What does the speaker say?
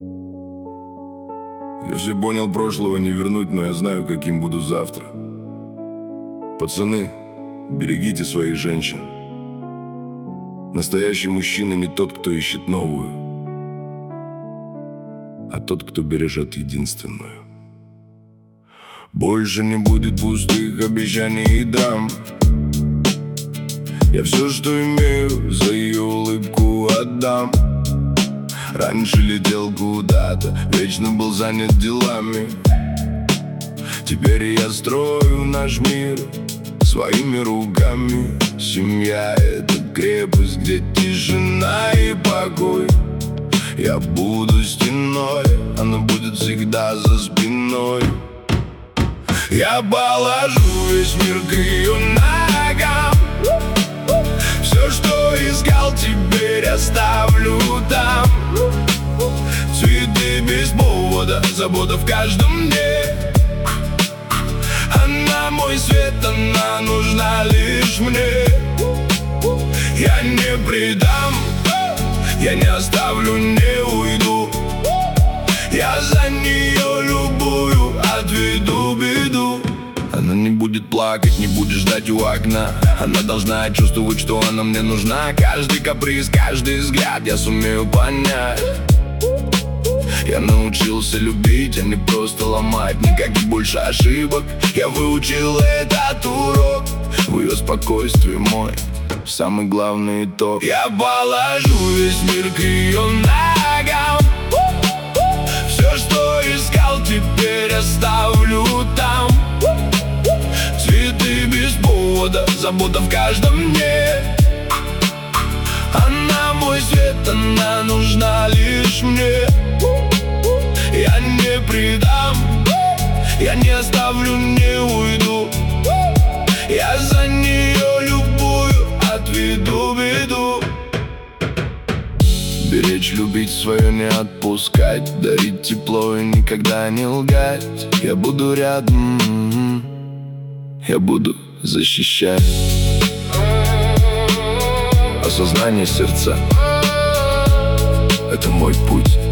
Я все понял, прошлого не вернуть, но я знаю, каким буду завтра. Пацаны, берегите своих женщин. Настоящий мужчина не тот, кто ищет новую, а тот, кто бережет единственную. Больше не будет пустых обещаний и драм. Я все, что имею, за ее улыбку отдам. Раньше летел куда-то, вечно был занят делами. Теперь я строю наш мир своими руками. Семья — это крепость, где тишина и покой. Я буду стеной, она будет всегда за спиной. Я положу весь мир к ее ногам. Все, что искал, теперь оставлю там. Цветы без повода, забота в каждом дне. Она мой свет, она нужна лишь мне. Я не предам, я не оставлю, не уйду. Я за нее любую отведу беду. Она не будет плакать, не будет ждать у окна. Она должна чувствовать, что она мне нужна. Каждый каприз, каждый взгляд я сумею понять. Я научился любить, а не просто ломать. Никаких больше ошибок, я выучил этот урок. В ее спокойствии мой самый главный итог. Я положу весь мир к ее ногам. Все, что искал, теперь оставлю там. Цветы без повода, забота в каждом дне. Она мой свет, она нужна лишь мне. Я не предам, я не оставлю, не уйду. Я за нее любую отведу беду. Беречь, любить свое, не отпускать. Дарить тепло и никогда не лгать. Я буду рядом, я буду защищать. Осознание сердца — это мой путь.